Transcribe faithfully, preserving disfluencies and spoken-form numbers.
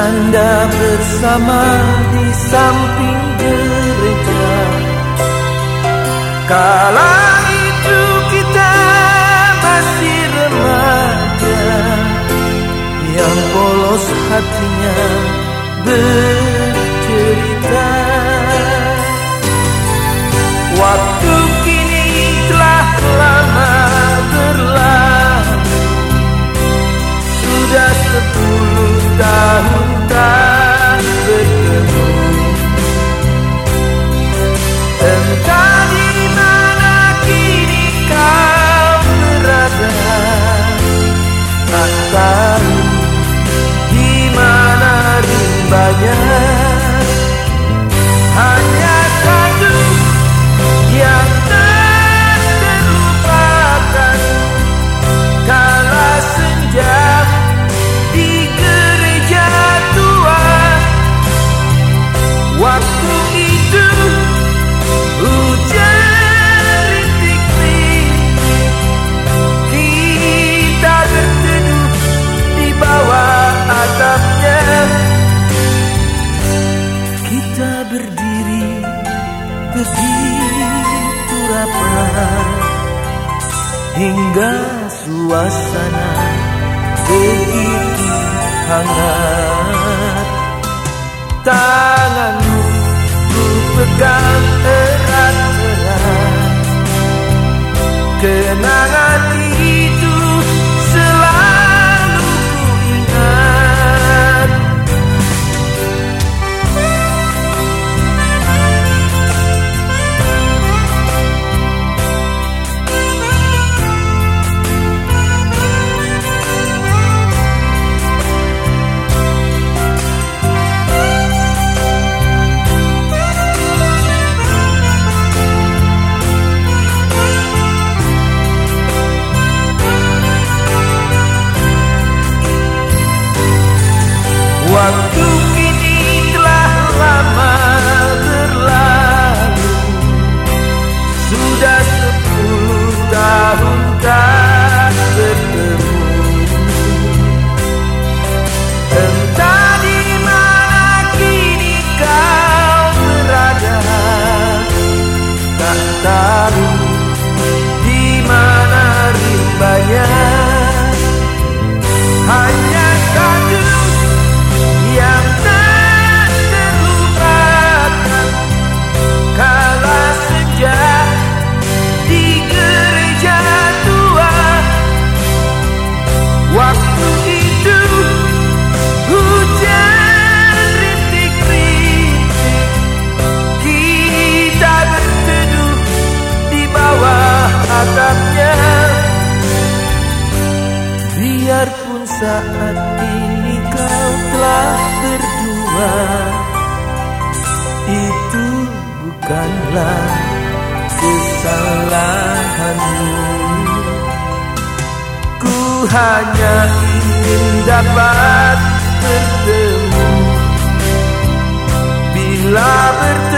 Anda bersama di samping gereja. Kala itu kita masih remaja, yang polos hatinya bercerita. Waktu kini telah lama berlalu, sudah sepuluh tahun tak bertemu. Entah di mana kini kau berada, tak tahu di mana rimbanya. Hanya satu yang tak terlupakan, kala senja di gereja tua. Waktu itu hujan rintik-rintik, kita berteduh di bawah atapnya. Kita berdiri begitu rapat, hingga suasana begitu hangat. Tanganmu ku pegang erat-erat, kenangan itu selalu ku ingat. Waktu kini telah lama berlalu, sudah sepuluh tahun tak bertemu. Entah di mana kini kau berada, tak tahu di mana rimbanya. Hanya satu yang tak terlupakan, kala senja di gereja tua. Waktu itu hujan rintik-rintik, kita berteduh di bawah atapnya. Biarpun saat ini kau telah berdua, itu bukanlah kesalahanmu. Ku hanya ingin dapat bertemu, bila bertemu